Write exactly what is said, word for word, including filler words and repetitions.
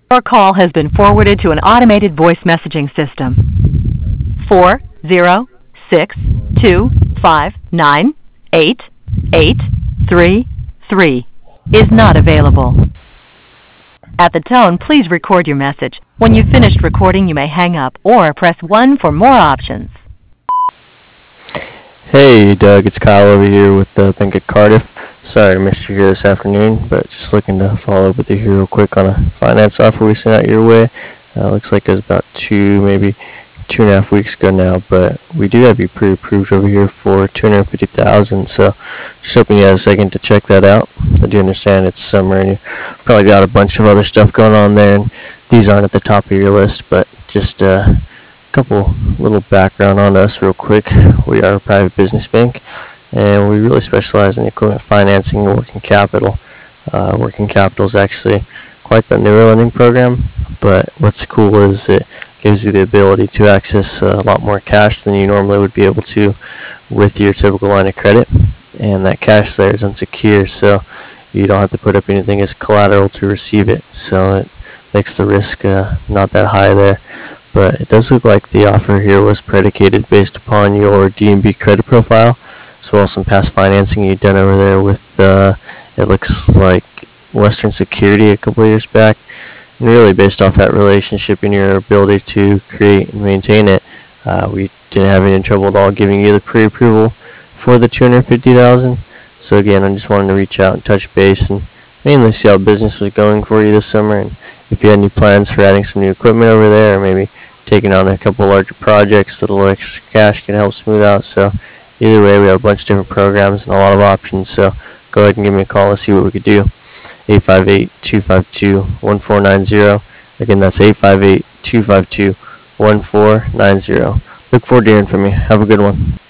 Your call has been forwarded to an automated voice messaging system. Four zero six two five nine eight eight three three is not available. At the tone, please record your message. When you've finished recording, you may hang up or press one for more options. Hey Doug, it's Kyle over here with the Bank of Cardiff. Sorry I missed you here this afternoon, but just looking to follow up with you here real quick on a finance offer we sent out your way. Uh, looks like it was about two, maybe two and a half weeks ago now, but we do have you pre-approved over here for two hundred fifty thousand dollars, so just hoping you had a second to check that out. I do understand it's summer and you probably got a bunch of other stuff going on there, and these aren't at the top of your list, but just uh, a couple little background on us real quick. We are a private business bank, and we really specialize in equipment financing and working capital. Uh, working capital is actually quite the newer lending program, but what's cool is it gives you the ability to access a lot more cash than you normally would be able to with your typical line of credit, and that cash there is unsecured, so you don't have to put up anything as collateral to receive it, so it makes the risk uh, not that high there. But it does look like the offer here was predicated based upon your D and B credit profile, as well as some past financing you've done over there with, uh, it looks like Western Security a couple of years back. And really based off that relationship and your ability to create and maintain it, uh, we didn't have any trouble at all giving you the pre-approval for the two hundred fifty thousand dollars. So again, I just wanted to reach out and touch base and mainly see how business was going for you this summer, and if you had any plans for adding some new equipment over there, or maybe taking on a couple larger projects that a little extra cash can help smooth out. So either way, we have a bunch of different programs and a lot of options, so go ahead and give me a call and see what we could do. eight five eight, two five two, one four nine zero. Again, that's eight five eight, two five two, one four nine zero. Look forward to hearing from you. Have a good one.